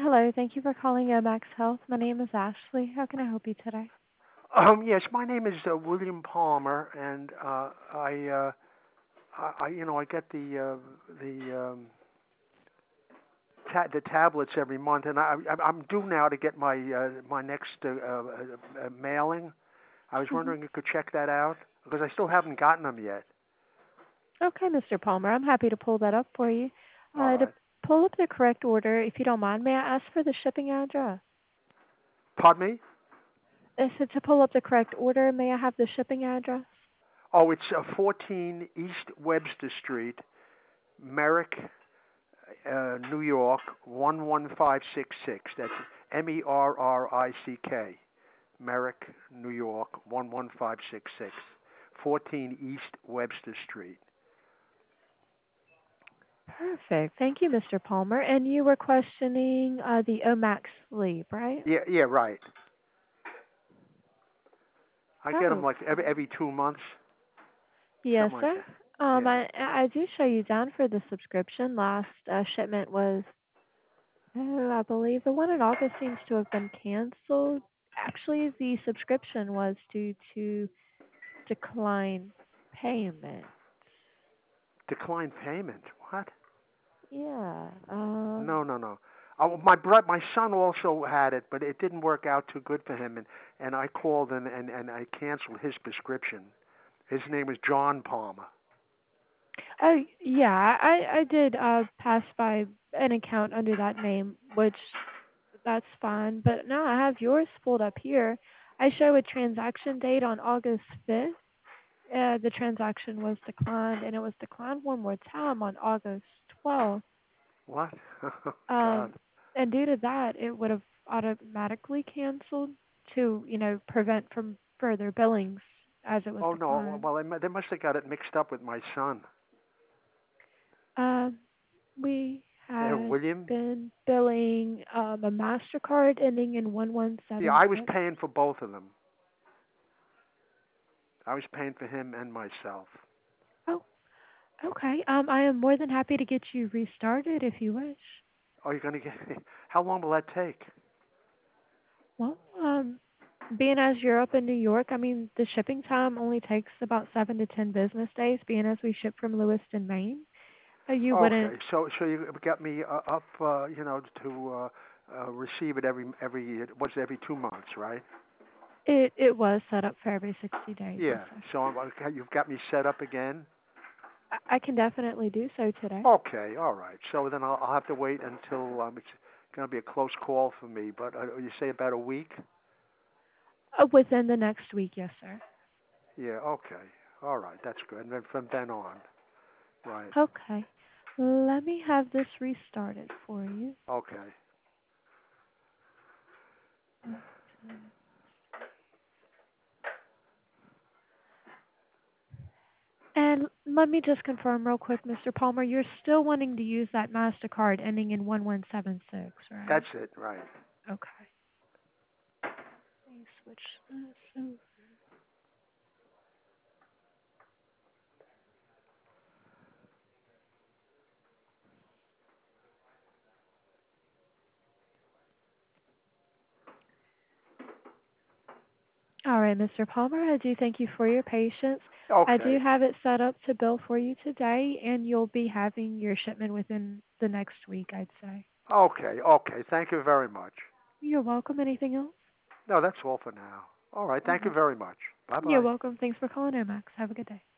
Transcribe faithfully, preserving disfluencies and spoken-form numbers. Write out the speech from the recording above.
Hello. Thank you for calling Omax Health. My name is Ashley. How can I help you today? Um, yes, my name is uh, William Palmer, and uh, I, uh, I, I, you know, I get the uh, the um, ta- the tablets every month, and I, I- I'm due now to get my uh, my next uh, uh, uh, mailing. I was hmm wondering if you could check that out because I still haven't gotten them yet. Okay, Mister Palmer. I'm happy to pull that up for you. All Uh, to right. pull up the correct order, if you don't mind, may I ask for the shipping address? Pardon me? I said to pull up the correct order, may I have the shipping address? Oh, it's uh, fourteen East Webster Street, Merrick, uh, New York, one one five six six. That's M E R R I C K. Merrick, New York, one one five six six, fourteen East Webster Street. Perfect. Thank you, Mister Palmer. And you were questioning uh, the Omax Sleep, right? Yeah, yeah, right. I get them Oh, like every every two months, yes, something like sir. that. Um, Yeah. I I do show you down for the subscription. Last uh, shipment was Oh, I believe the one in August seems to have been canceled. Actually, the subscription was due to decline payment. Decline payment. What? Yeah. Um. No, no, no. Oh, my bro- my son also had it, but it didn't work out too good for him, and and I called and and and I canceled his prescription. His name is John Palmer. Oh, yeah. I I did uh pass by an account under that name, which that's fine. But now I have yours pulled up here. I show a transaction date on August fifth. Uh, the transaction was declined, and it was declined one more time on August twelfth. What? God. Um, and due to that, it would have automatically canceled to, you know, prevent from further billings as it was Oh no. declined. Well, they mu- they must have got it mixed up with my son. Um, we Uh, had William. been billing um, a MasterCard ending in Yeah, I was one one seven six. paying for both of them. I was paying for him and myself. Oh, okay. Um, I am more than happy to get you restarted if you wish. Oh, you're gonna get? How long will that take? Well, um, being as you're up in New York, I mean, the shipping time only takes about seven to ten business days, being as we ship from Lewiston, Maine. Uh, You Okay, wouldn't. so so you got me uh, up, uh, you know, to uh, uh, receive it every every what's it, every two months, right? It it was set up for every sixty days, yes, Yeah. sir. So I'm, okay, you've got me set up again. I, I can definitely do so today. Okay, all right. So then I'll, I'll have to wait until um, it's going to be a close call for me. But uh, you say about a week? Uh, within the next week, yes, sir. Yeah. Okay. All right. That's good. And then from then on, right? Okay. Let me have this restarted for you. Okay. And let me just confirm real quick, Mister Palmer, you're still wanting to use that MasterCard ending in one one seven six, right? That's it. Right. Okay. Let me switch this over. All right, Mister Palmer, I do thank you for your patience. I do Okay. have it set up to bill for you today, and you'll be having your shipment within the next week, I'd say. Okay. Okay. Thank you very much. You're welcome. Anything else? No, that's all for now. All right. All Thank you right. very much. Bye You're bye. welcome. Thanks for calling Omax. Have a good day.